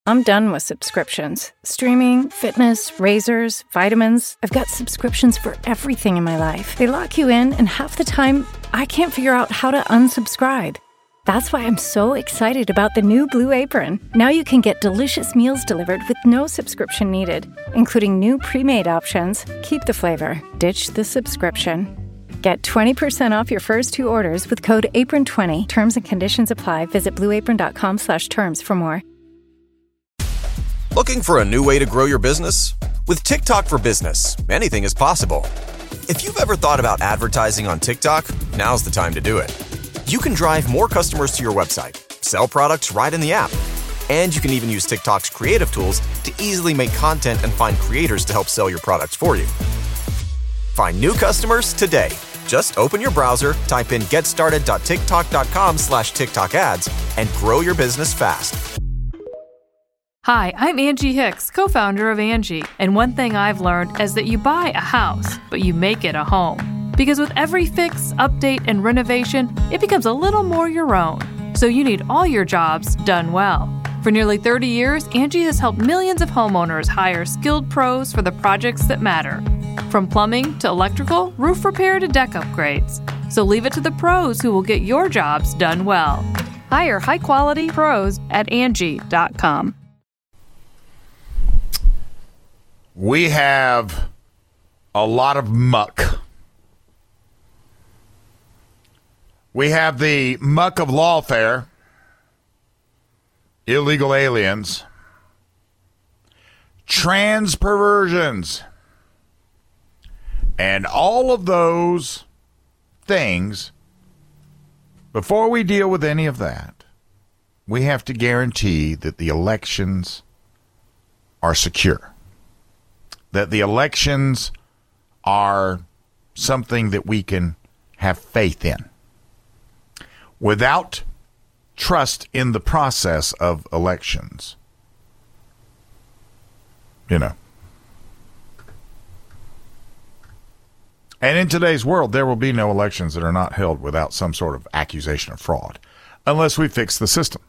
I'm done with subscriptions. Streaming, fitness, razors, vitamins. I've got subscriptions for everything in my life. They lock you in, and half the time, I can't figure out how to unsubscribe. That's why I'm so excited about the new Blue Apron. Now you can get delicious meals delivered with no subscription needed, including new pre-made options. Keep the flavor. Ditch the subscription. Get 20% off your first 2 orders with code APRON20. Terms and conditions apply. Visit blueapron.com/terms for more. Looking for a new way to grow your business? With TikTok for Business, anything is possible. If you've ever thought about advertising on TikTok, now's the time to do it. You can drive more customers to your website, sell products right in the app, and you can even use TikTok's creative tools to easily make content and find creators to help sell your products for you. Find new customers today. Just open your browser, type in getstarted.tiktok.com/TikTok ads, and grow your business fast. Hi, I'm Angie Hicks, co-founder of Angie, and one thing I've learned is that you buy a house, but you make it a home. Because with every fix, update, and renovation, it becomes a little more your own. So you need all your jobs done well. For nearly 30 years, Angie has helped millions of homeowners hire skilled pros for the projects that matter. From plumbing to electrical, roof repair to deck upgrades. So leave it to the pros who will get your jobs done well. Hire high-quality pros at Angie.com. We have a lot of muck. We have the muck of lawfare, illegal aliens, trans perversions, and all of those things. Before we deal with any of that, we have to guarantee that the elections are secure. That the elections are something that we can have faith in. Without trust in the process of elections, And in today's world, there will be no elections that are not held without some sort of accusation of fraud, unless we fix the system.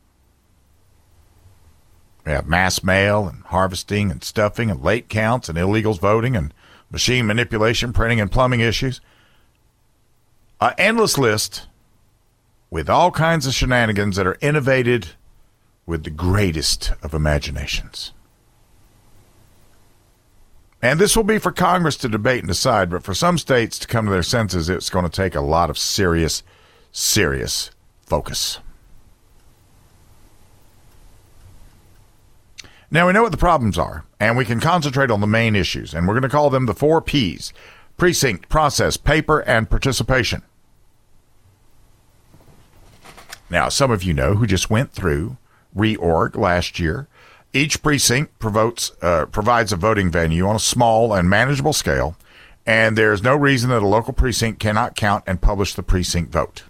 We have mass mail and harvesting and stuffing and late counts and illegals voting and machine manipulation, printing and plumbing issues. An endless list with all kinds of shenanigans that are innovated with the greatest of imaginations. And this will be for Congress to debate and decide, but for some states to come to their senses, it's going to take a lot of serious, serious focus. Now, we know what the problems are, and we can concentrate on the main issues, and we're going to call them the 4 Ps: precinct, process, paper, and participation. Now, some of you know who just went through reorg last year. Each precinct provides a voting venue on a small and manageable scale, and there's no reason that a local precinct cannot count and publish the precinct vote.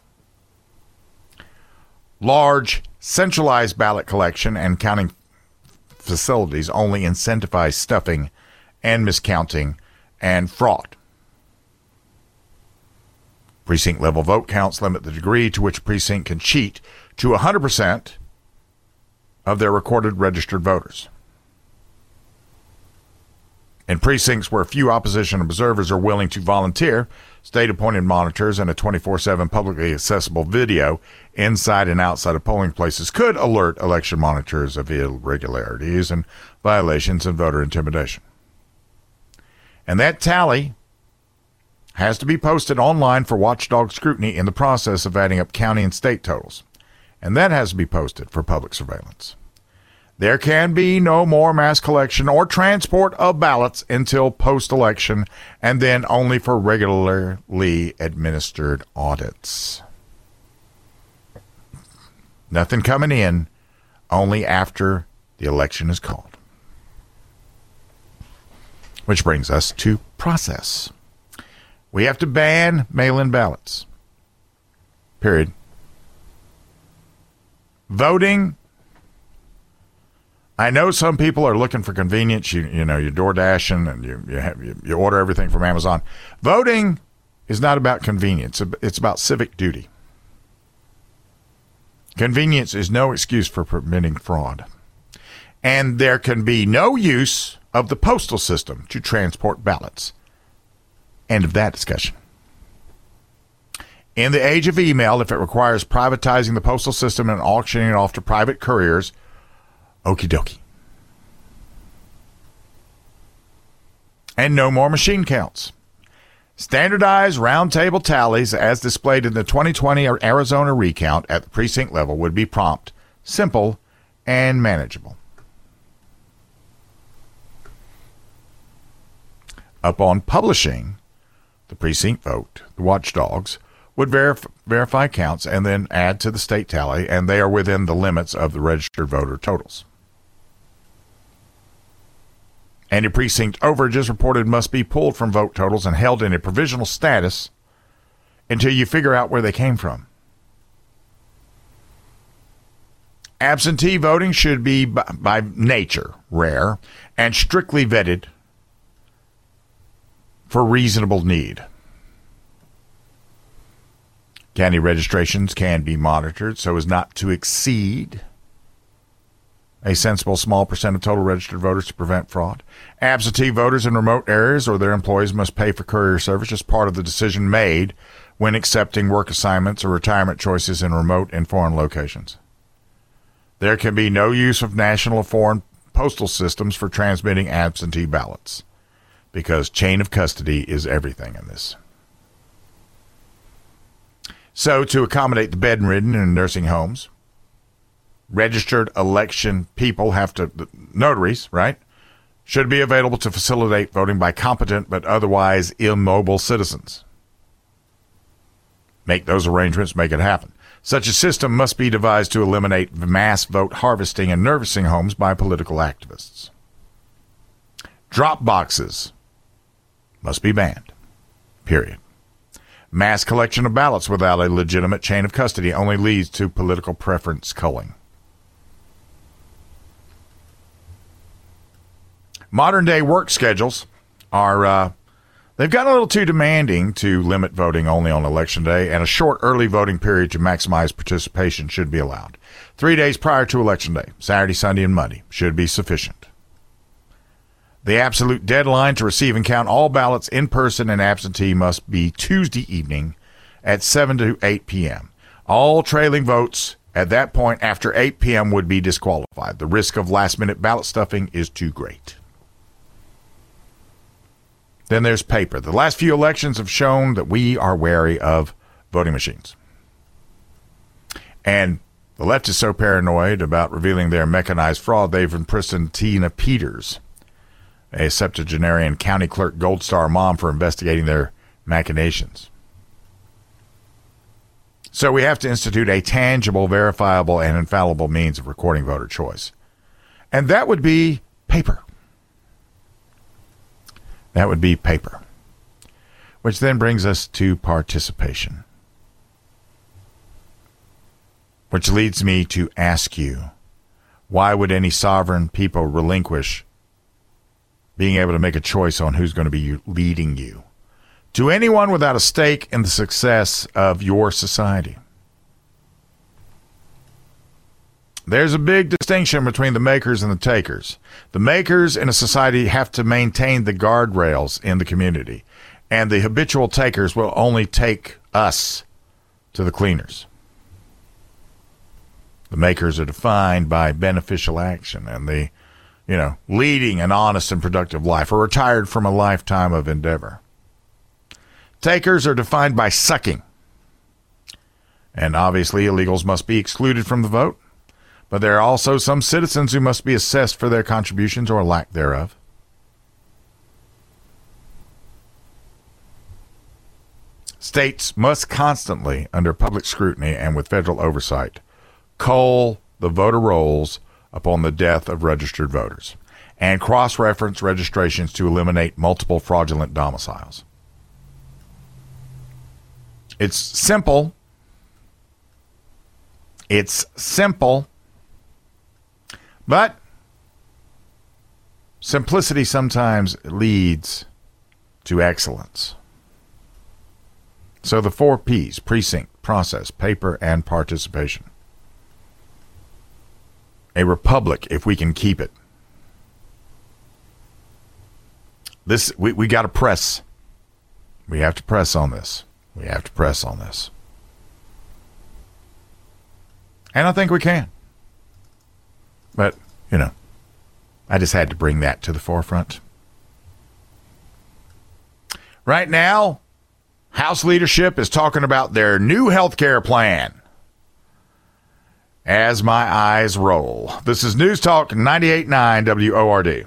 Large, centralized ballot collection and counting facilities only incentivize stuffing and miscounting and fraud. Precinct-level vote counts limit the degree to which a precinct can cheat to 100% of their recorded registered voters. In precincts where few opposition observers are willing to volunteer, state-appointed monitors and a 24/7 publicly accessible video inside and outside of polling places could alert election monitors of irregularities and violations and voter intimidation. And that tally has to be posted online for watchdog scrutiny in the process of adding up county and state totals. And that has to be posted for public surveillance. There can be no more mass collection or transport of ballots until post-election, and then only for regularly administered audits. Nothing coming in, only after the election is called. Which brings us to process. We have to ban mail-in ballots. Period. Voting. I know some people are looking for convenience. You know, you're door dashing and you order everything from Amazon. Voting is not about convenience. It's about civic duty. Convenience is no excuse for permitting fraud. And there can be no use of the postal system to transport ballots. End of that discussion. In the age of email, if it requires privatizing the postal system and auctioning it off to private couriers, okie dokie. And no more machine counts. Standardized roundtable tallies as displayed in the 2020 Arizona recount at the precinct level would be prompt, simple, and manageable. Upon publishing the precinct vote, the watchdogs would verify counts and then add to the state tally, and they are within the limits of the registered voter totals. Any precinct overages reported must be pulled from vote totals and held in a provisional status until you figure out where they came from. Absentee voting should be by nature rare and strictly vetted for reasonable need. County registrations can be monitored so as not to exceed a sensible small percent of total registered voters to prevent fraud. Absentee voters in remote areas or their employees must pay for courier service as part of the decision made when accepting work assignments or retirement choices in remote and foreign locations. There can be no use of national or foreign postal systems for transmitting absentee ballots because chain of custody is everything in this. So, to accommodate the bedridden in nursing homes, registered election people have to, notaries, right, should be available to facilitate voting by competent but otherwise immobile citizens. Make those arrangements, make it happen. Such a system must be devised to eliminate mass vote harvesting in nursing homes by political activists. Drop boxes must be banned, period. Mass collection of ballots without a legitimate chain of custody only leads to political preference culling. Modern day work schedules are, they've gotten a little too demanding to limit voting only on election day, and a short early voting period to maximize participation should be allowed. 3 days prior to election day, Saturday, Sunday, and Monday, should be sufficient. The absolute deadline to receive and count all ballots in person and absentee must be Tuesday evening at 7 to 8 p.m. All trailing votes at that point after 8 p.m. would be disqualified. The risk of last-minute ballot stuffing is too great. Then there's paper. The last few elections have shown that we are wary of voting machines. And the left is so paranoid about revealing their mechanized fraud, they've imprisoned Tina Peters, a septuagenarian county clerk Gold Star mom, for investigating their machinations. So we have to institute a tangible, verifiable, and infallible means of recording voter choice. And that would be paper. That would be paper. Which then brings us to participation. Which leads me to ask you, why would any sovereign people relinquish being able to make a choice on who's going to be leading you to anyone without a stake in the success of your society? There's a big distinction between the makers and the takers. The makers in a society have to maintain the guardrails in the community, and the habitual takers will only take us to the cleaners. The makers are defined by beneficial action and the leading an honest and productive life, or retired from a lifetime of endeavor. Takers are defined by sucking. And obviously, illegals must be excluded from the vote, but there are also some citizens who must be assessed for their contributions or lack thereof. States must constantly, under public scrutiny and with federal oversight, cull the voter rolls upon the death of registered voters and cross-reference registrations to eliminate multiple fraudulent domiciles. It's simple. It's simple. But simplicity sometimes leads to excellence. So the 4 P's: precinct, process, paper, and participation. a republic if we can keep it. We got to press. We have to press on this. We have to press on this. And I think we can. But, I just had to bring that to the forefront. Right now, House leadership is talking about their new health care plan. As my eyes roll. This is News Talk 98.9 WORD.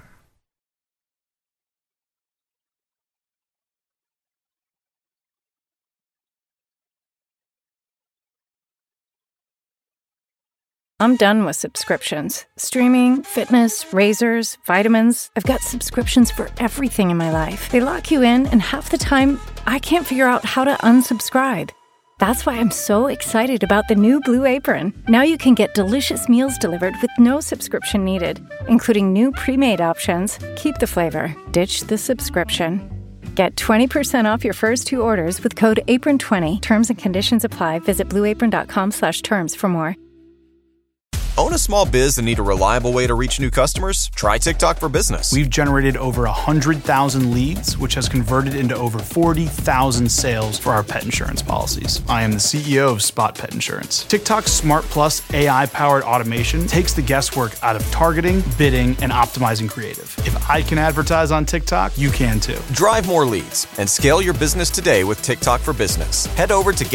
I'm done with subscriptions. Streaming, fitness, razors, vitamins. I've got subscriptions for everything in my life. They lock you in, and half the time, I can't figure out how to unsubscribe. That's why I'm so excited about the new Blue Apron. Now you can get delicious meals delivered with no subscription needed, including new pre-made options. Keep the flavor, ditch the subscription. Get 20% off your first 2 orders with code APRON20. Terms and conditions apply. Visit blueapron.com/terms for more. Own a small biz and need a reliable way to reach new customers? Try TikTok for Business. We've generated over 100,000 leads, which has converted into over 40,000 sales for our pet insurance policies. I am the CEO of Spot Pet Insurance. TikTok's Smart Plus AI-powered automation takes the guesswork out of targeting, bidding, and optimizing creative. If I can advertise on TikTok, you can too. Drive more leads and scale your business today with TikTok for Business. Head over to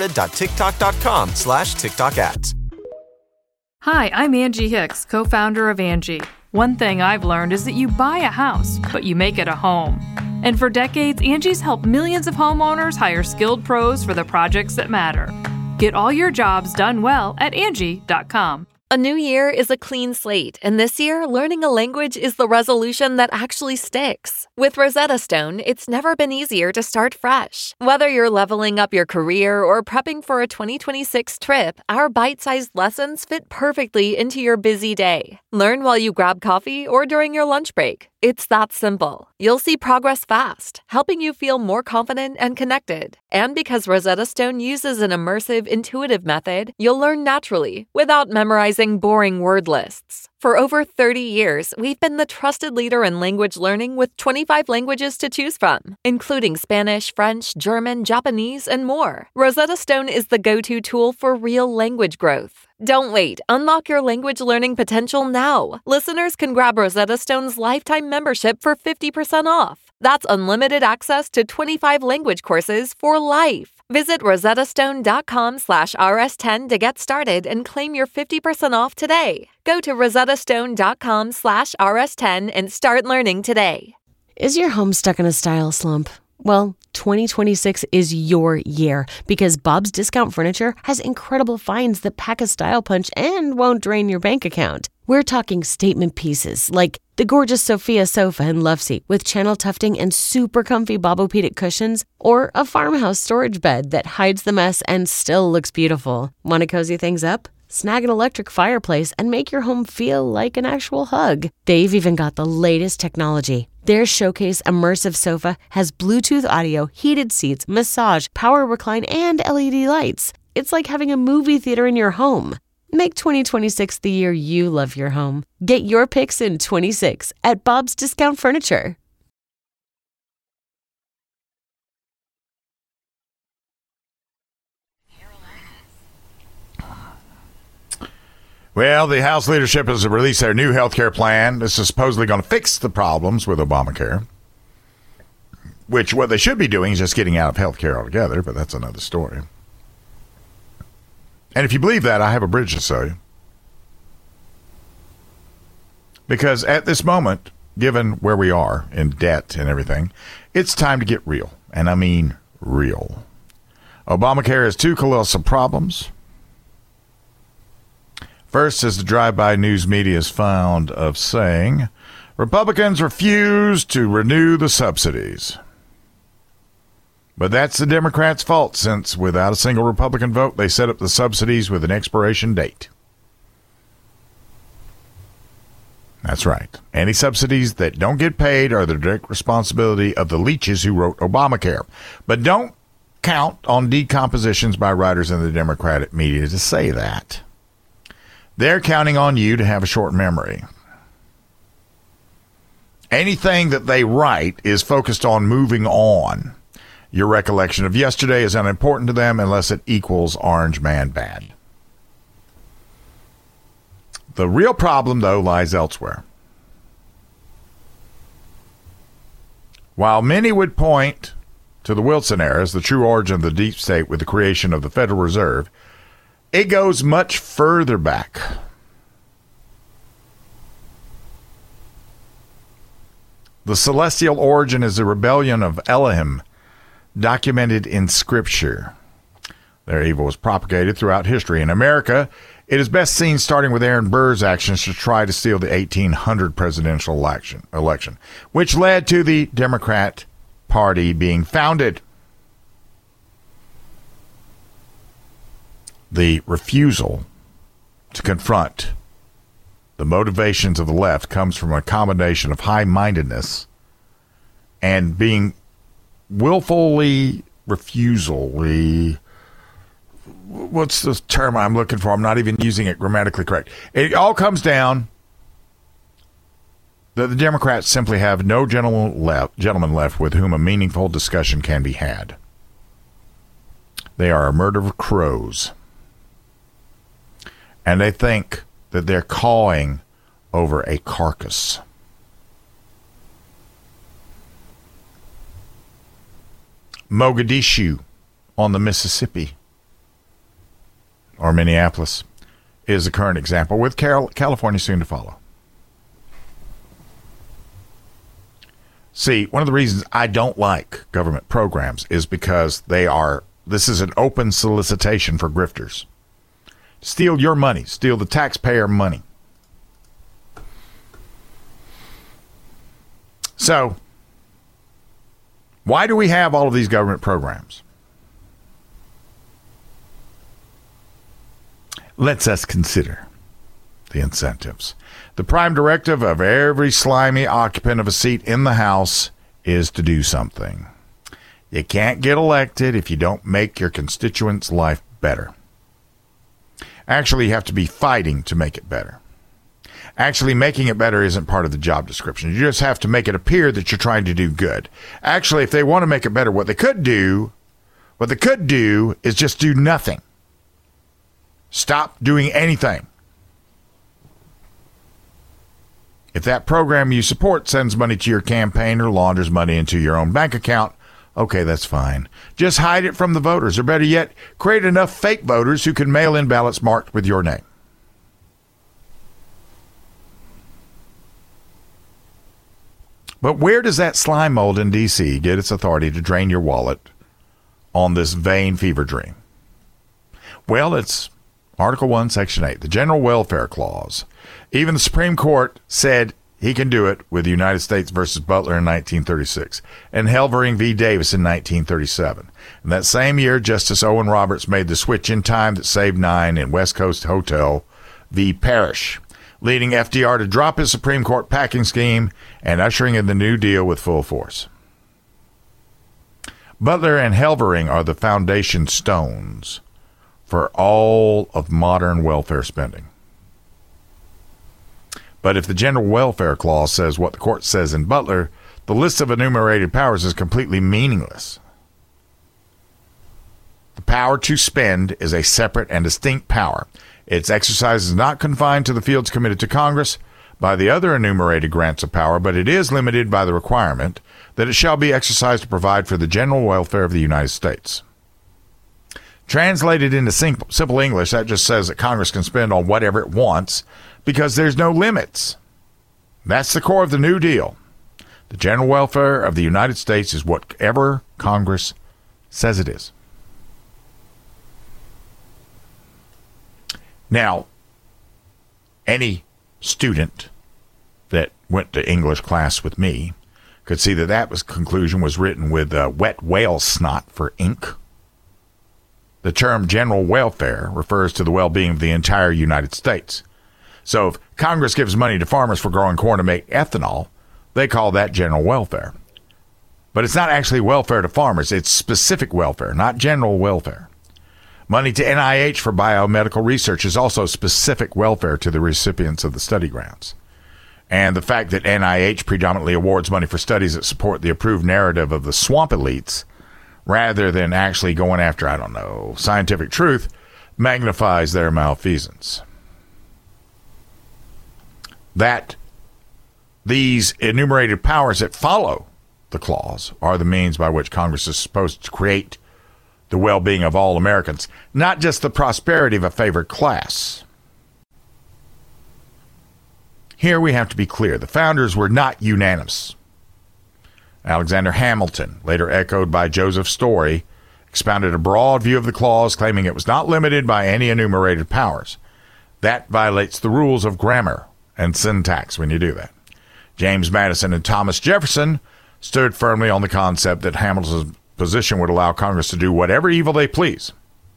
getstarted.tiktok.com/TikTok ads. Hi, I'm Angie Hicks, co-founder of Angie. One thing I've learned is that you buy a house, but you make it a home. And for decades, Angie's helped millions of homeowners hire skilled pros for the projects that matter. Get all your jobs done well at Angie.com. A new year is a clean slate, and this year, learning a language is the resolution that actually sticks. With Rosetta Stone, it's never been easier to start fresh. Whether you're leveling up your career or prepping for a 2026 trip, our bite-sized lessons fit perfectly into your busy day. Learn while you grab coffee or during your lunch break. It's that simple. You'll see progress fast, helping you feel more confident and connected. And because Rosetta Stone uses an immersive, intuitive method, you'll learn naturally without memorizing boring word lists. For over 30 years, we've been the trusted leader in language learning with 25 languages to choose from, including Spanish, French, German, Japanese, and more. Rosetta Stone is the go-to tool for real language growth. Don't wait. Unlock your language learning potential now. Listeners can grab Rosetta Stone's lifetime membership for 50% off. That's unlimited access to 25 language courses for life. Visit rosettastone.com/rs10 to get started and claim your 50% off today. Go to rosettastone.com/rs10 and start learning today. Is your home stuck in a style slump? Well, 2026 is your year because Bob's Discount Furniture has incredible finds that pack a style punch and won't drain your bank account. We're talking statement pieces like the gorgeous Sophia sofa and love seat with channel tufting and super comfy Bobopedic cushions, or a farmhouse storage bed that hides the mess and still looks beautiful. Want to cozy things up? Snag an electric fireplace and make your home feel like an actual hug. They've even got the latest technology. Their Showcase Immersive Sofa has Bluetooth audio, heated seats, massage, power recline, and LED lights. It's like having a movie theater in your home. Make 2026 the year you love your home. Get your picks in 26 at Bob's Discount Furniture. Well, the House leadership has released their new health care plan. This is supposedly going to fix the problems with Obamacare, which what they should be doing is just getting out of health care altogether, but that's another story. And if you believe that, I have a bridge to sell you. Because at this moment, given where we are in debt and everything, it's time to get real. And I mean real. Obamacare has 2 colossal problems. First, as the drive-by news media is fond of saying, Republicans refuse to renew the subsidies. But that's the Democrats' fault, since without a single Republican vote, they set up the subsidies with an expiration date. That's right. Any subsidies that don't get paid are the direct responsibility of the leeches who wrote Obamacare. But don't count on decompositions by writers in the Democratic media to say that. They're counting on you to have a short memory. Anything that they write is focused on moving on. Your recollection of yesterday is unimportant to them unless it equals Orange Man bad. The real problem, though, lies elsewhere. While many would point to the Wilson era as the true origin of the deep state with the creation of the Federal Reserve, it goes much further back. The celestial origin is the rebellion of Elohim, documented in Scripture. Their evil was propagated throughout history. In America, it is best seen starting with Aaron Burr's actions to try to steal the 1800 presidential election, which led to the Democrat Party being founded. The refusal to confront the motivations of the left comes from a combination of high-mindedness and being willfully what's the term I'm looking for? I'm not even using it grammatically correct. It all comes down that the Democrats simply have no gentleman left with whom a meaningful discussion can be had. They are a murder of crows. And they think that they're cawing over a carcass. Mogadishu on the Mississippi, or Minneapolis, is the current example, with California soon to follow. See, one of the reasons I don't like government programs is because this is an open solicitation for grifters. Steal your money, steal the taxpayer money. So, why do we have all of these government programs? Let's us consider the incentives. The prime directive of every slimy occupant of a seat in the House is to do something. You can't get elected if you don't make your constituents' life better. Actually, you have to be fighting to make it better. Actually, making it better isn't part of the job description. You just have to make it appear that you're trying to do good. Actually, if they want to make it better, what they could do is just do nothing. Stop doing anything. If that program you support sends money to your campaign or launders money into your own bank account, okay, that's fine. Just hide it from the voters, or better yet, create enough fake voters who can mail in ballots marked with your name. But where does that slime mold in D.C. get its authority to drain your wallet on this vain fever dream? Well, it's Article 1, Section 8, the General Welfare Clause. Even the Supreme Court said he can do it with the United States versus Butler in 1936 and Helvering v. Davis in 1937. And that same year, Justice Owen Roberts made the switch in time that saved 9 in West Coast Hotel v. Parrish, leading FDR to drop his Supreme Court packing scheme and ushering in the New Deal with full force. Butler and Helvering are the foundation stones for all of modern welfare spending. But if the General Welfare Clause says what the court says in Butler, the list of enumerated powers is completely meaningless. The power to spend is a separate and distinct power. Its exercise is not confined to the fields committed to Congress by the other enumerated grants of power, but it is limited by the requirement that it shall be exercised to provide for the general welfare of the United States. Translated into simple English, that just says that Congress can spend on whatever it wants because there's no limits. That's the core of the New Deal. The general welfare of the United States is whatever Congress says it is. Now, any student that went to English class with me could see that conclusion was written with wet whale snot for ink. The term general welfare refers to the well-being of the entire United States. So if Congress gives money to farmers for growing corn to make ethanol, they call that general welfare. But it's not actually welfare to farmers. It's specific welfare, not general welfare. Money to NIH for biomedical research is also specific welfare to the recipients of the study grants. And the fact that NIH predominantly awards money for studies that support the approved narrative of the swamp elites rather than actually going after, I don't know, scientific truth magnifies their malfeasance. That these enumerated powers that follow the clause are the means by which Congress is supposed to create the well-being of all Americans, not just the prosperity of a favored class. Here we have to be clear. The founders were not unanimous. Alexander Hamilton, later echoed by Joseph Story, expounded a broad view of the clause, claiming it was not limited by any enumerated powers. That violates the rules of grammar and syntax when you do that. James Madison and Thomas Jefferson stood firmly on the concept that Hamilton's position would allow Congress to do whatever evil they please.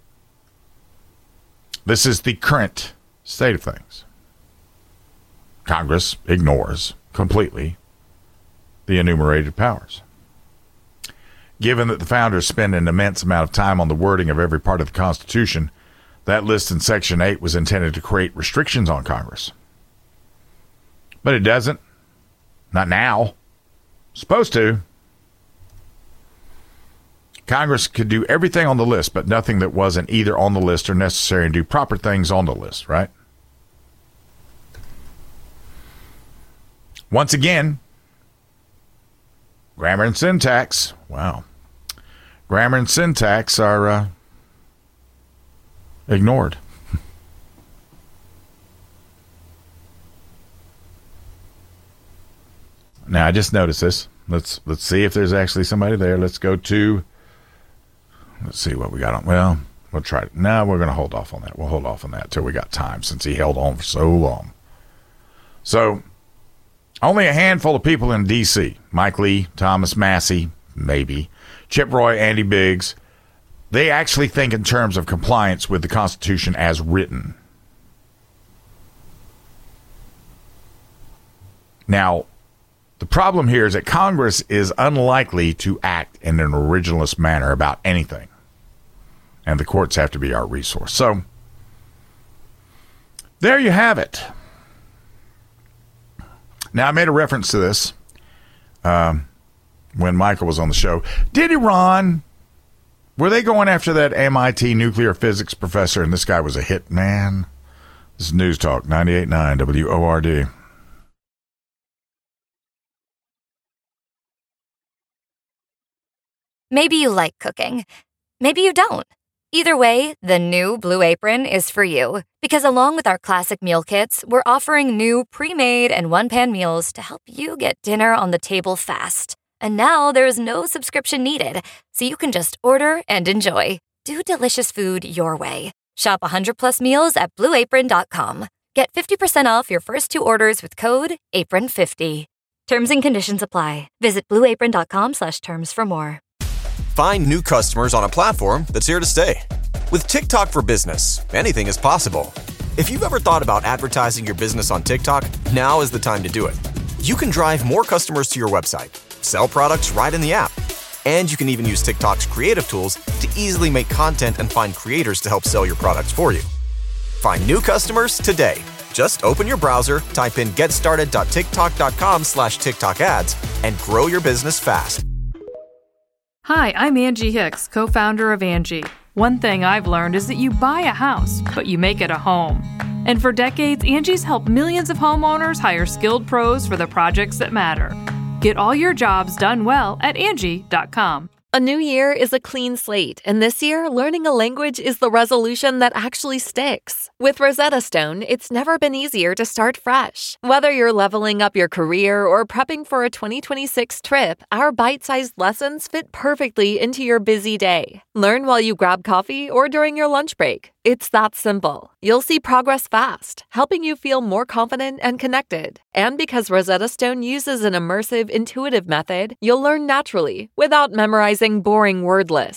This is the current state of things. Congress ignores completely the enumerated powers. Given that the founders spend an immense amount of time on the wording of every part of the Constitution, that list in Section 8 was intended to create restrictions on Congress. But it doesn't. Not now. It's supposed to. Congress could do everything on the list, but nothing that wasn't either on the list or necessary, and do proper things on the list, right? Once again, grammar and syntax. Wow. Grammar and syntax are ignored. Now, I just noticed this. Let's see if there's actually somebody there. Let's see what we got on. Well, we'll try it. No, we're going to hold off on that. We'll hold off on that till we got time, since he held on for so long. So, only a handful of people in D.C., Mike Lee, Thomas Massie, maybe, Chip Roy, Andy Biggs, they actually think in terms of compliance with the Constitution as written. Now, the problem here is that Congress is unlikely to act in an originalist manner about anything. And the courts have to be our resource. So, there you have it. Now, I made a reference to this when Michael was on the show. Did Iran, were they going after that MIT nuclear physics professor, and this guy was a hit man? This is News Talk 98.9 WORD. Maybe you like cooking. Maybe you don't. Either way, the new Blue Apron is for you. Because along with our classic meal kits, we're offering new pre-made and one-pan meals to help you get dinner on the table fast. And now there's no subscription needed, so you can just order and enjoy. Do delicious food your way. Shop 100+ meals at BlueApron.com. Get 50% off your first 2 orders with code APRON50. Terms and conditions apply. Visit BlueApron.com/terms for more. Find new customers on a platform that's here to stay. With TikTok for Business, anything is possible. If you've ever thought about advertising your business on TikTok, now is the time to do it. You can drive more customers to your website, sell products right in the app, and you can even use TikTok's creative tools to easily make content and find creators to help sell your products for you. Find new customers today. Just open your browser, type in getstarted.tiktok.com/TikTok ads, and grow your business fast. Hi, I'm Angie Hicks, co-founder of Angie. One thing I've learned is that you buy a house, but you make it a home. And for decades, Angie's helped millions of homeowners hire skilled pros for the projects that matter. Get all your jobs done well at Angie.com. A new year is a clean slate, and this year, learning a language is the resolution that actually sticks. With Rosetta Stone, it's never been easier to start fresh. Whether you're leveling up your career or prepping for a 2026 trip, our bite-sized lessons fit perfectly into your busy day. Learn while you grab coffee or during your lunch break. It's that simple. You'll see progress fast, helping you feel more confident and connected. And because Rosetta Stone uses an immersive, intuitive method, you'll learn naturally without memorizing boring word lists.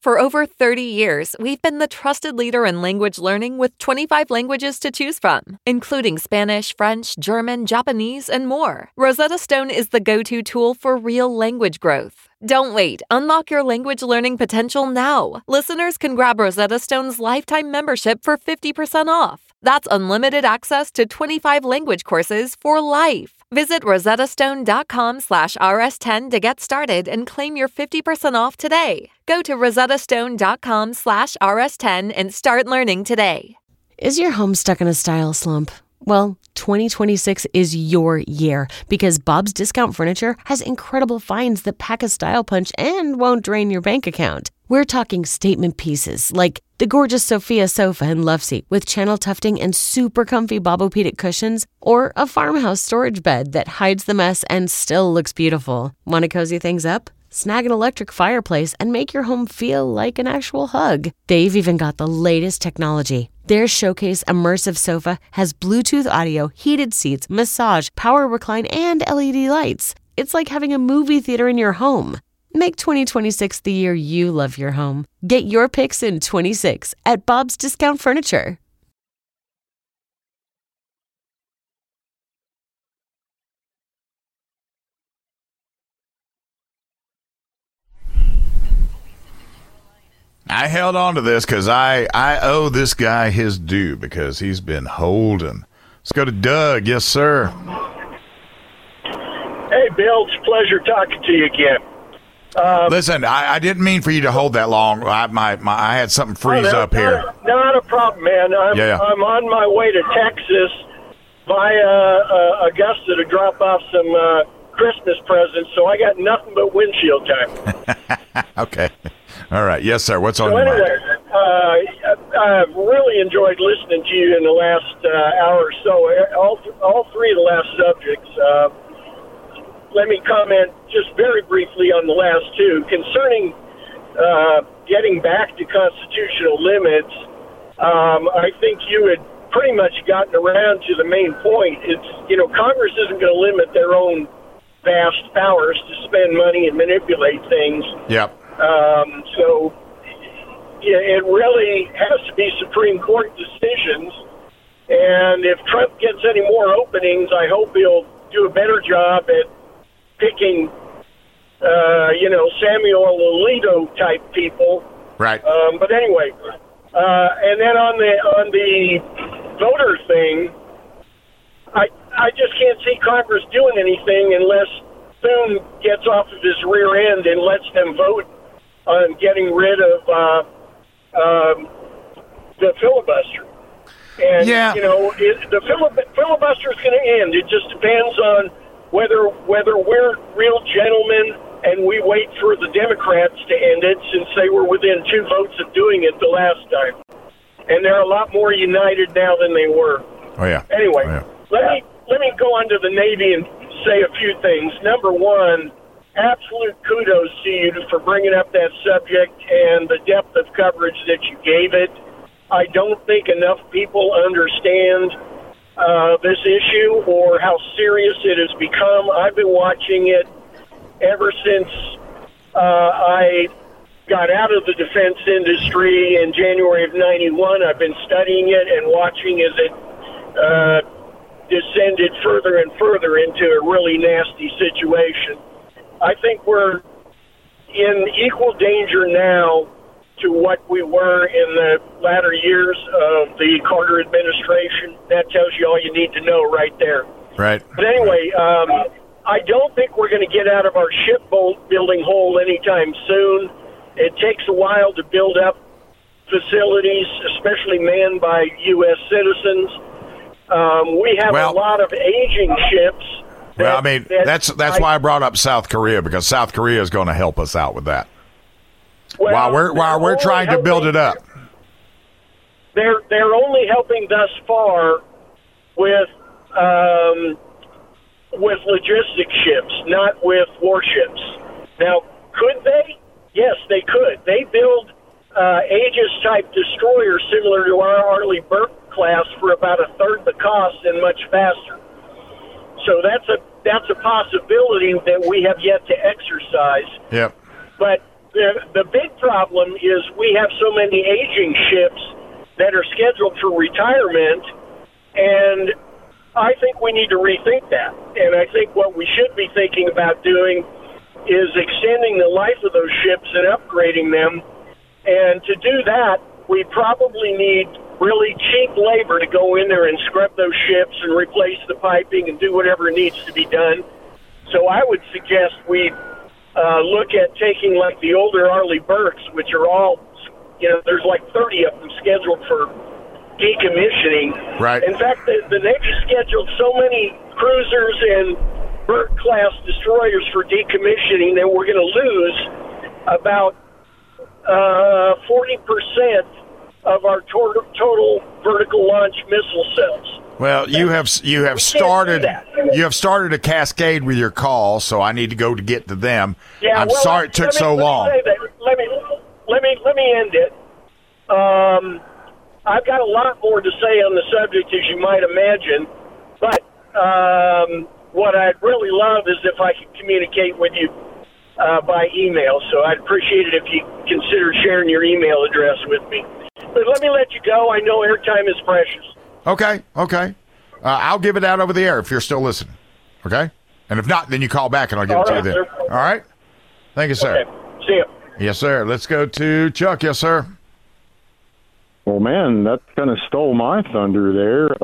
For over 30 years, we've been the trusted leader in language learning with 25 languages to choose from, including Spanish, French, German, Japanese, and more. Rosetta Stone is the go-to tool for real language growth. Don't wait. Unlock your language learning potential now. Listeners can grab Rosetta Stone's lifetime membership for 50% off. That's unlimited access to 25 language courses for life. Visit rosettastone.com/rs10 to get started and claim your 50% off today. Go to rosettastone.com/rs10 and start learning today. Is your home stuck in a style slump? Well, 2026 is your year because Bob's Discount Furniture has incredible finds that pack a style punch and won't drain your bank account. We're talking statement pieces like the gorgeous Sophia sofa and loveseat with channel tufting and super comfy Bobopedic cushions, or a farmhouse storage bed that hides the mess and still looks beautiful. Want to cozy things up? Snag an electric fireplace and make your home feel like an actual hug. They've even got the latest technology. Their Showcase Immersive Sofa has Bluetooth audio, heated seats, massage, power recline, and LED lights. It's like having a movie theater in your home. Make 2026 the year you love your home. Get your picks in 26 at Bob's Discount Furniture. I held on to this because I owe this guy his due because he's been holding. Let's go to Doug. Yes, sir. Hey, Bill. It's a pleasure talking to you again. Listen, I didn't mean for you to hold that long. I had something freeze up here. Not a problem, man. I'm on my way to Texas via Augusta to drop off some Christmas presents, so I got nothing but windshield time. Okay. All right. Yes, sir. What's on So your mind? anyway, I've really enjoyed listening to you in the last hour or so. All three of the last subjects. Let me comment just very briefly on the last two. Concerning getting back to constitutional limits, I think you had pretty much gotten around to the main point. It's, Congress isn't going to limit their own vast powers to spend money and manipulate things. Yep. So it really has to be Supreme Court decisions. And if Trump gets any more openings, I hope he'll do a better job at picking, Samuel Alito type people. Right. But anyway, and then on the voter thing, I just can't see Congress doing anything unless Thune gets off of his rear end and lets them vote on getting rid of the filibuster. And, the filibuster is going to end. It just depends on whether we're real gentlemen and we wait for the Democrats to end it, since they were within 2 votes of doing it the last time. And they're a lot more united now than they were. Oh, yeah. Anyway, Oh, yeah. let me go on to the Navy and say a few things. Number one, absolute kudos to you for bringing up that subject and the depth of coverage that you gave it. I don't think enough people understand this issue or how serious it has become. I've been watching it ever since I got out of the defense industry in January of '91. I've been studying it and watching as it descended further and further into a really nasty situation. I think we're in equal danger now to what we were in the latter years of the Carter administration. That tells you all you need to know right there. Right. But anyway, I don't think we're going to get out of our shipbuilding hole anytime soon. It takes a while to build up facilities, especially manned by U.S. citizens. We have a lot of aging ships. That's why I brought up South Korea, because South Korea is going to help us out with that. Well, while we're trying to build it up. They're only helping thus far with logistic ships, not with warships. Now, could they? Yes, they could. They build Aegis-type destroyers similar to our Arleigh Burke class for about a third the cost and much faster. So that's a possibility that we have yet to exercise. Yep. But the big problem is we have so many aging ships that are scheduled for retirement, and I think we need to rethink that. And I think what we should be thinking about doing is extending the life of those ships and upgrading them. And to do that, we probably need really cheap labor to go in there and scrub those ships and replace the piping and do whatever needs to be done. So I would suggest we look at taking like the older Arleigh Burkes, which are all, there's like 30 of them scheduled for decommissioning. Right. In fact, the Navy scheduled so many cruisers and Burke-class destroyers for decommissioning that we're going to lose about 40% of our total vertical launch missile cells. Well, you have started a cascade with your call, so I need to go to get to them. Yeah, I'm sorry it took so long. Let me end it. I've got a lot more to say on the subject, as you might imagine, but what I'd really love is if I could communicate with you by email. So I'd appreciate it if you consider sharing your email address with me. But let me let you go. I know airtime is precious. Okay. I'll give it out over the air if you're still listening. Okay? And if not, then you call back and I'll give it to you then. Sir. All right? Thank you, sir. Okay. See you. Yes, sir. Let's go to Chuck. Yes, sir. Well, man, that kind of stole my thunder there.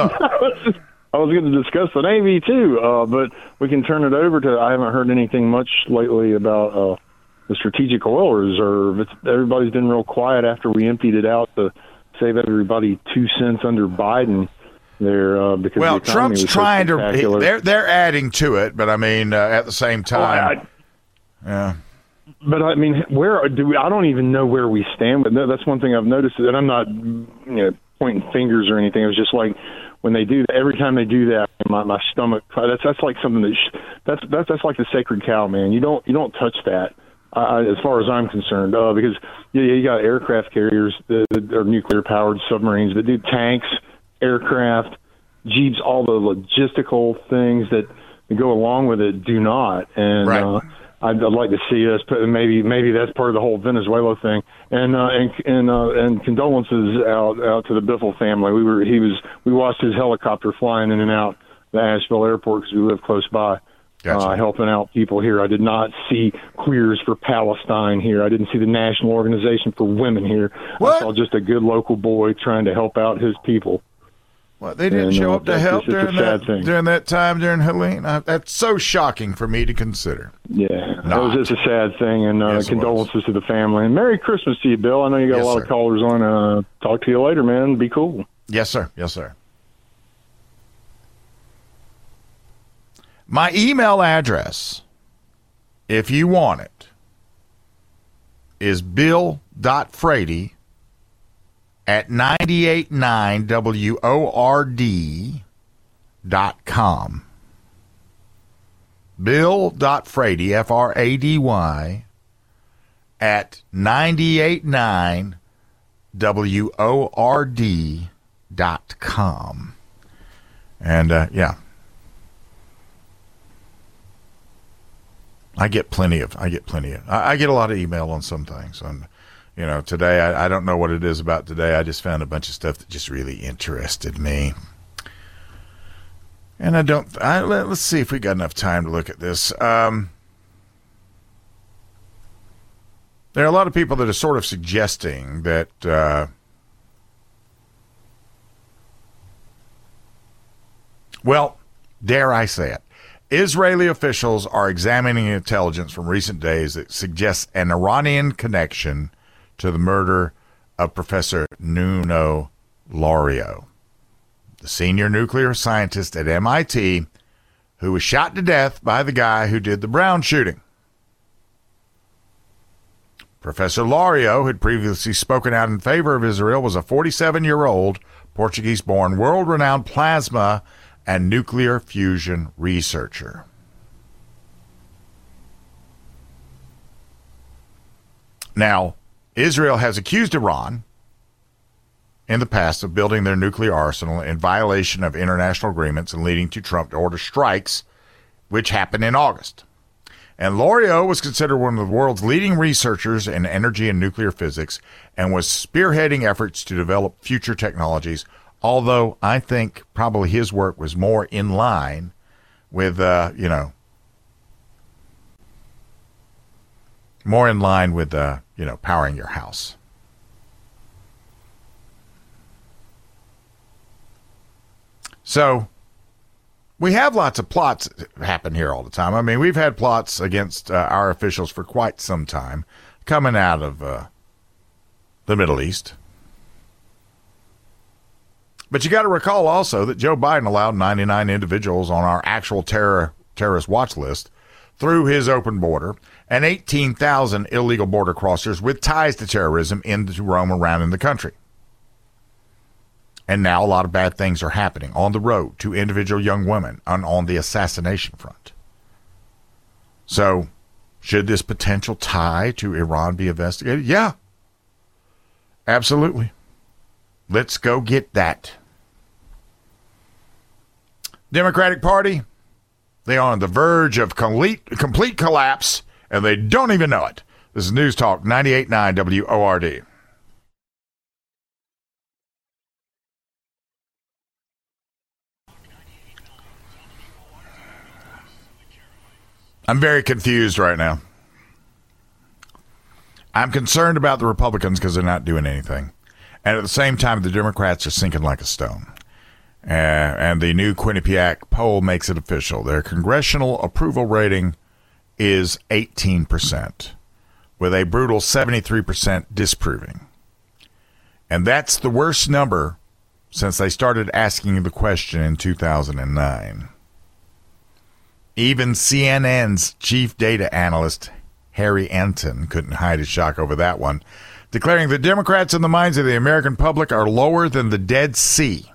I was going to discuss the Navy, too, but we can turn it over to, I haven't heard anything much lately about the Strategic Oil Reserve. Everybody's been real quiet after we emptied it out to save everybody 2 cents under Biden there. Because well, the economy Trump's was so trying to, spectacular. they're adding to it, but I mean, at the same time. Yeah. But I mean, I don't even know where we stand. But that's one thing I've noticed, and I'm not, pointing fingers or anything. It was just like when they do that, every time they do that, my stomach. That's like something that's like the sacred cow, man. You don't touch that. As far as I'm concerned, because you got aircraft carriers that are nuclear powered submarines that do tanks, aircraft, jeeps, all the logistical things that go along with it do not. And right. I'd like to see us put maybe that's part of the whole Venezuela thing. And condolences out to the Biffle family. We watched his helicopter flying in and out the Asheville airport because we live close by. Gotcha. Helping out people here. I did not see Queers for Palestine here. I didn't see the National Organization for Women here. What? I saw just a good local boy trying to help out his people. Well, they didn't show up to help during that time during Helene. That's so shocking for me to consider. Yeah, that was just a sad thing, and Yes, condolences to the family. And Merry Christmas to you, Bill. I know you got Yes, a lot sir. of callers on. Talk to you later, man. Be cool. Yes, sir. Yes, sir. My email address, if you want it, is bill.frady@989word.com. Bill.frady, Frady, at 989word.com. And, yeah. I get plenty of. I get a lot of email on some things. And, today, I don't know what it is about today. I just found a bunch of stuff that just really interested me. And let's see if we got enough time to look at this. There are a lot of people that are sort of suggesting that, well, dare I say it, Israeli officials are examining intelligence from recent days that suggests an Iranian connection to the murder of Professor Nuno Lario, the senior nuclear scientist at MIT, who was shot to death by the guy who did the Brown shooting. Professor Lario had previously spoken out in favor of Israel, was a 47-year-old Portuguese-born, world-renowned plasma and nuclear fusion researcher. Now, Israel has accused Iran in the past of building their nuclear arsenal in violation of international agreements and leading to Trump to order strikes, which happened in August. And Loriot was considered one of the world's leading researchers in energy and nuclear physics and was spearheading efforts to develop future technologies, although I think probably his work was more in line with, powering your house. So we have lots of plots happen here all the time. I mean, we've had plots against our officials for quite some time coming out of the Middle East. But you got to recall also that Joe Biden allowed 99 individuals on our actual terrorist watch list through his open border and 18,000 illegal border crossers with ties to terrorism into roam around in the country. And now a lot of bad things are happening on the road to individual young women and on the assassination front. So, should this potential tie to Iran be investigated? Yeah, absolutely. Let's go get that. Democratic Party, they are on the verge of complete collapse, and they don't even know it. This is News Talk 98.9 WORD. I'm very confused right now. I'm concerned about the Republicans because they're not doing anything. And at the same time, the Democrats are sinking like a stone. And the new Quinnipiac poll makes it official. Their congressional approval rating is 18%, with a brutal 73% disapproving. And that's the worst number since they started asking the question in 2009. Even CNN's chief data analyst, Harry Anton, couldn't hide his shock over that one, declaring the Democrats in the minds of the American public are lower than the Dead Sea.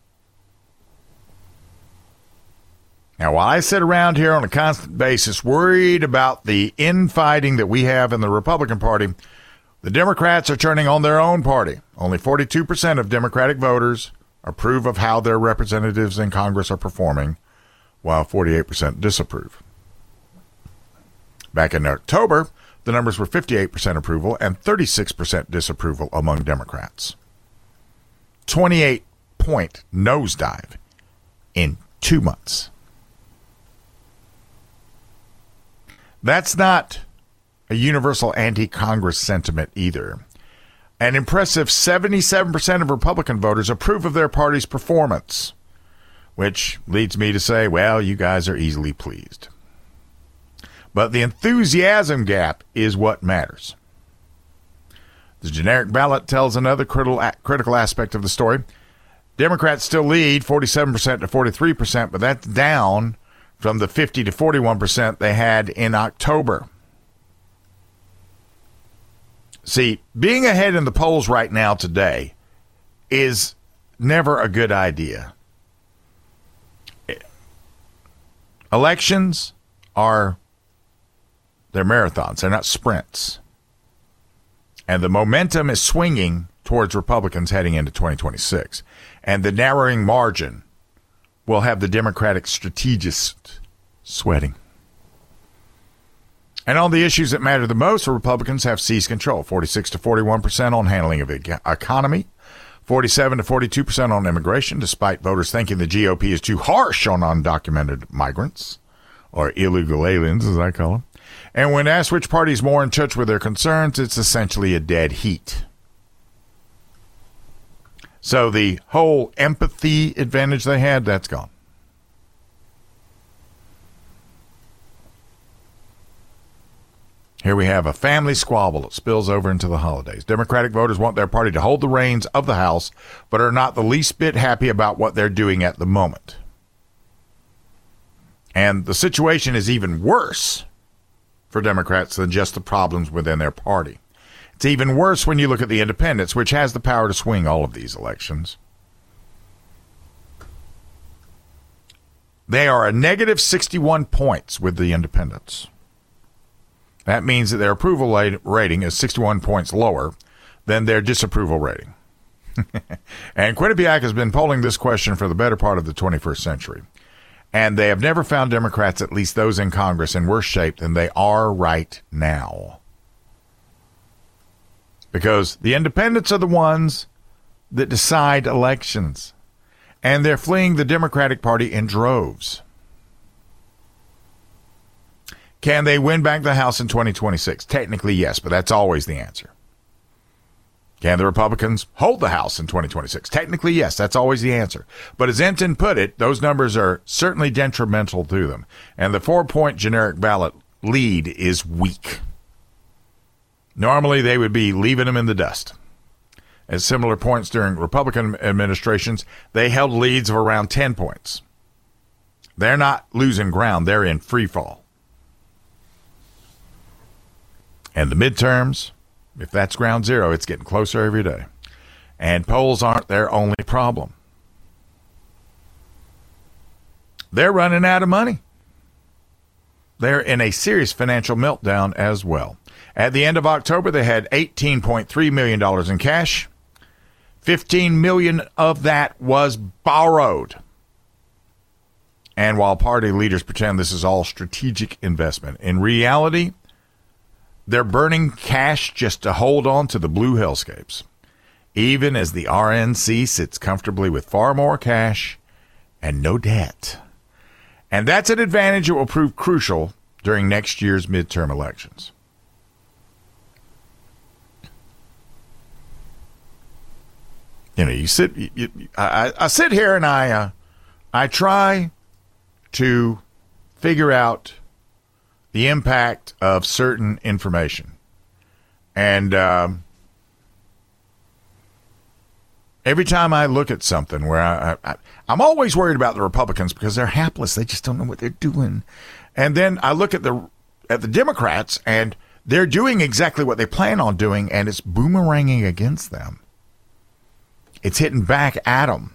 Now, while I sit around here on a constant basis worried about the infighting that we have in the Republican Party, the Democrats are turning on their own party. Only 42% of Democratic voters approve of how their representatives in Congress are performing, while 48% disapprove. Back in October, the numbers were 58% approval and 36% disapproval among Democrats. 28-point nosedive in 2 months. That's not a universal anti-Congress sentiment either. An impressive 77% of Republican voters approve of their party's performance, which leads me to say, well, you guys are easily pleased. But the enthusiasm gap is what matters. The generic ballot tells another critical aspect of the story. Democrats still lead 47% to 43%, but that's down from the 50 to 41% they had in October. See, being ahead in the polls right now today is never a good idea. Elections they're marathons. They're not sprints. And the momentum is swinging towards Republicans heading into 2026. And the narrowing margin will have the Democratic strategists sweating. And on the issues that matter the most, the Republicans have seized control. 46 to 41% on handling of the economy. 47 to 42% on immigration, despite voters thinking the GOP is too harsh on undocumented migrants, or illegal aliens, as I call them. And when asked which party is more in touch with their concerns, it's essentially a dead heat. So the whole empathy advantage they had, that's gone. Here we have a family squabble that spills over into the holidays. Democratic voters want their party to hold the reins of the House, but are not the least bit happy about what they're doing at the moment. And the situation is even worse for Democrats than just the problems within their party. It's even worse when you look at the independents, which has the power to swing all of these elections. They are a negative 61 points with the independents. That means that their approval rating is 61 points lower than their disapproval rating. And Quinnipiac has been polling this question for the better part of the 21st century. And they have never found Democrats, at least those in Congress, in worse shape than they are right now. Because the independents are the ones that decide elections. And they're fleeing the Democratic Party in droves. Can they win back the House in 2026? Technically, yes, but that's always the answer. Can the Republicans hold the House in 2026? Technically, yes, that's always the answer. But as Enton put it, those numbers are certainly detrimental to them. And the 4-point generic ballot lead is weak. Normally, they would be leaving them in the dust. At similar points during Republican administrations, they held leads of around 10 points. They're not losing ground. They're in free fall. And the midterms, if that's ground zero, it's getting closer every day. And polls aren't their only problem. They're running out of money. They're in a serious financial meltdown as well. At the end of October, they had $18.3 million in cash. $15 million of that was borrowed. And while party leaders pretend this is all strategic investment, in reality, they're burning cash just to hold on to the blue hellscapes, even as the RNC sits comfortably with far more cash and no debt. And that's an advantage that will prove crucial during next year's midterm elections. You know, I sit here and I try to figure out the impact of certain information. And every time I look at something where I'm always worried about the Republicans because they're hapless. They just don't know what they're doing. And then I look at the Democrats, and they're doing exactly what they plan on doing, and it's boomeranging against them. It's hitting back at them.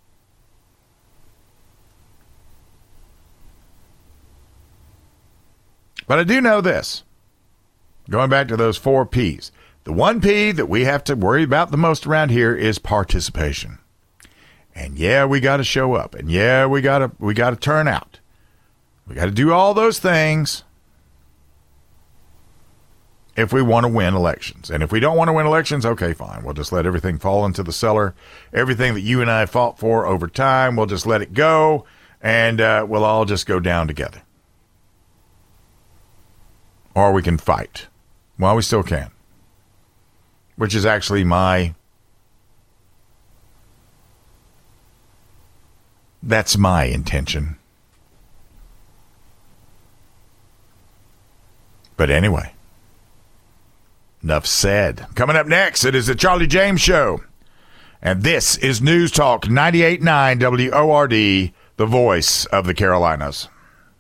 But I do know this, going back to those 4 Ps. The one P that we have to worry about the most around here is participation. And yeah, we got to show up. And yeah, we got to turn out. We got to do all those things if we want to win elections. And if we don't want to win elections, okay, fine. We'll just let everything fall into the cellar. Everything that you and I fought for over time, we'll just let it go, and we'll all just go down together. Or we can fight. Well, we still can. Which is actually that's my intention. But anyway, enough said. Coming up next, it is the Charlie James Show. And this is News Talk 98.9 WORD, the voice of the Carolinas.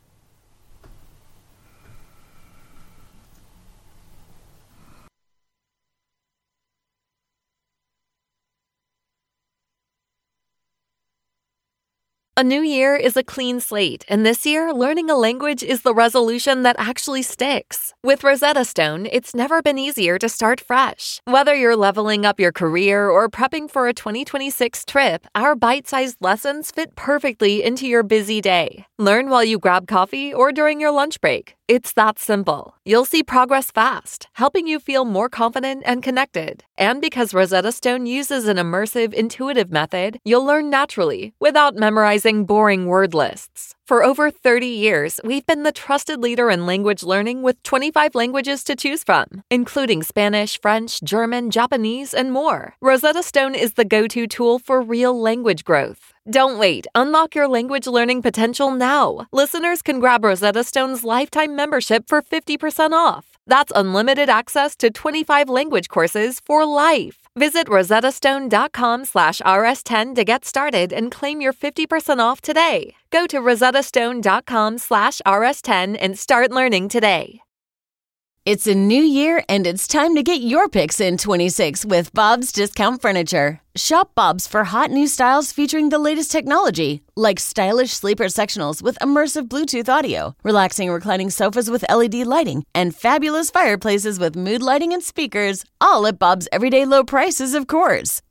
A new year is a clean slate, and this year, learning a language is the resolution that actually sticks. With Rosetta Stone, it's never been easier to start fresh. Whether you're leveling up your career or prepping for a 2026 trip, our bite-sized lessons fit perfectly into your busy day. Learn while you grab coffee or during your lunch break. It's that simple. You'll see progress fast, helping you feel more confident and connected. And because Rosetta Stone uses an immersive, intuitive method, you'll learn naturally without memorizing boring word lists. For over 30 years, we've been the trusted leader in language learning with 25 languages to choose from, including Spanish, French, German, Japanese, and more. Rosetta Stone is the go-to tool for real language growth. Don't wait. Unlock your language learning potential now. Listeners can grab Rosetta Stone's lifetime membership for 50% off. That's unlimited access to 25 language courses for life. Visit rosettastone.com/rs10 to get started and claim your 50% off today. Go to rosettastone.com/rs10 and start learning today. It's a new year, and it's time to get your picks in 26 with Bob's Discount Furniture. Shop Bob's for hot new styles featuring the latest technology, like stylish sleeper sectionals with immersive Bluetooth audio, relaxing reclining sofas with LED lighting, and fabulous fireplaces with mood lighting and speakers, all at Bob's everyday low prices, of course.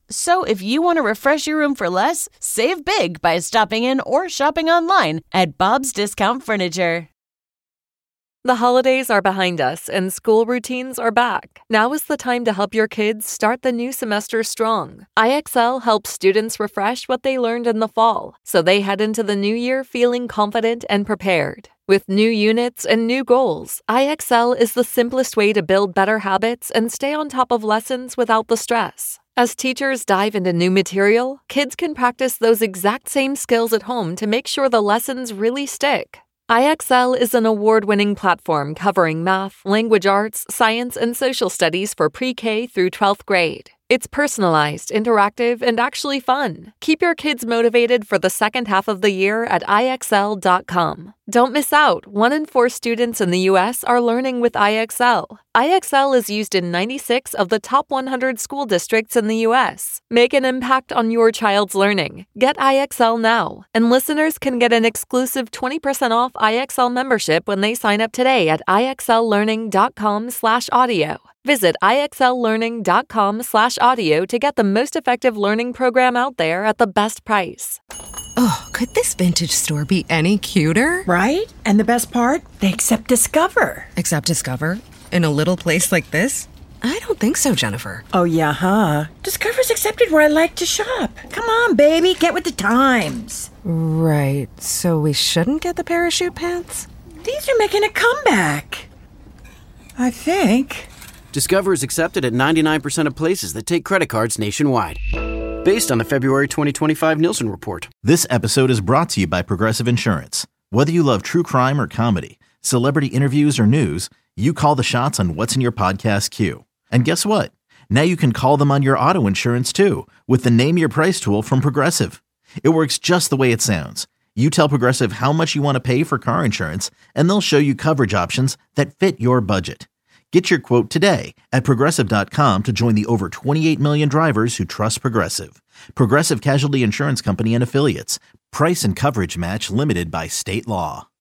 So if you want to refresh your room for less, save big by stopping in or shopping online at Bob's Discount Furniture. The holidays are behind us and school routines are back. Now is the time to help your kids start the new semester strong. IXL helps students refresh what they learned in the fall, so they head into the new year feeling confident and prepared. With new units and new goals, IXL is the simplest way to build better habits and stay on top of lessons without the stress. As teachers dive into new material, kids can practice those exact same skills at home to make sure the lessons really stick. IXL is an award-winning platform covering math, language arts, science, and social studies for pre-K through 12th grade. It's personalized, interactive, and actually fun. Keep your kids motivated for the second half of the year at IXL.com. Don't miss out. 1 in 4 students in the U.S. are learning with IXL. IXL is used in 96 of the top 100 school districts in the U.S. Make an impact on your child's learning. Get IXL now. And listeners can get an exclusive 20% off IXL membership when they sign up today at IXLlearning.com/audio. Visit IXLlearning.com/audio to get the most effective learning program out there at the best price. Oh, could this vintage store be any cuter? Right? And the best part? They accept Discover. Accept Discover? In a little place like this? I don't think so, Jennifer. Oh, yeah, huh? Discover's accepted where I like to shop. Come on, baby, get with the times. Right, so we shouldn't get the parachute pants? These are making a comeback. I think. Discover is accepted at 99% of places that take credit cards nationwide. Based on the February 2025 Nielsen Report. This episode is brought to you by Progressive Insurance. Whether you love true crime or comedy, celebrity interviews or news, you call the shots on what's in your podcast queue. And guess what? Now you can call them on your auto insurance too with the Name Your Price tool from Progressive. It works just the way it sounds. You tell Progressive how much you want to pay for car insurance, and they'll show you coverage options that fit your budget. Get your quote today at Progressive.com to join the over 28 million drivers who trust Progressive. Progressive Casualty Insurance Company and Affiliates. Price and coverage match limited by state law.